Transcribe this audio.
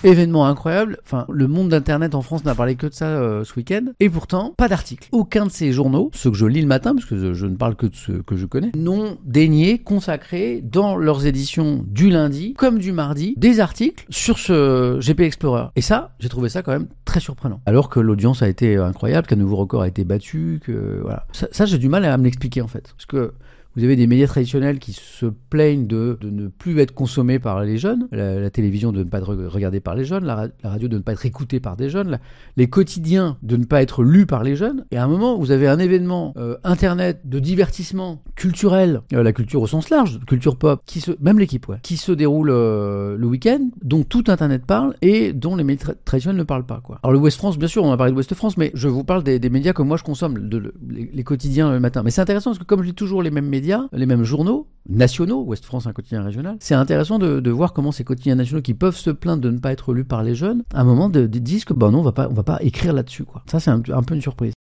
Événement incroyable. Enfin, le monde d'internet en France n'a parlé que de ça ce week-end. Et pourtant, pas d'article. Aucun de ces journaux, ceux que je lis le matin, parce que je ne parle que de ceux que je connais, n'ont daigné consacrer dans leurs éditions du lundi comme du mardi des articles sur ce GP Explorer. Et ça, j'ai trouvé ça quand même très surprenant. Alors que l'audience a été incroyable, qu'un nouveau record a été battu, que voilà. Ça j'ai du mal à me l'expliquer en fait, parce que vous avez des médias traditionnels qui se plaignent de ne plus être consommés par les jeunes, la télévision de ne pas être regardée par les jeunes, la radio de ne pas être écoutée par des jeunes, les quotidiens de ne pas être lus par les jeunes. Et à un moment, vous avez un événement internet de divertissement culturel, la culture au sens large, culture pop, même l'équipe, qui se déroule le week-end, dont tout internet parle et dont les médias traditionnels ne parlent pas, quoi. Alors le Ouest France, bien sûr, on a parlé de Ouest France, mais je vous parle des médias que moi je consomme, les quotidiens le matin. Mais c'est intéressant parce que comme je lis toujours les mêmes médias, les mêmes journaux nationaux, Ouest France, un quotidien régional, c'est intéressant de voir comment ces quotidiens nationaux qui peuvent se plaindre de ne pas être lus par les jeunes, à un moment disent que non, on va pas écrire là-dessus, quoi. Ça, c'est un peu une surprise.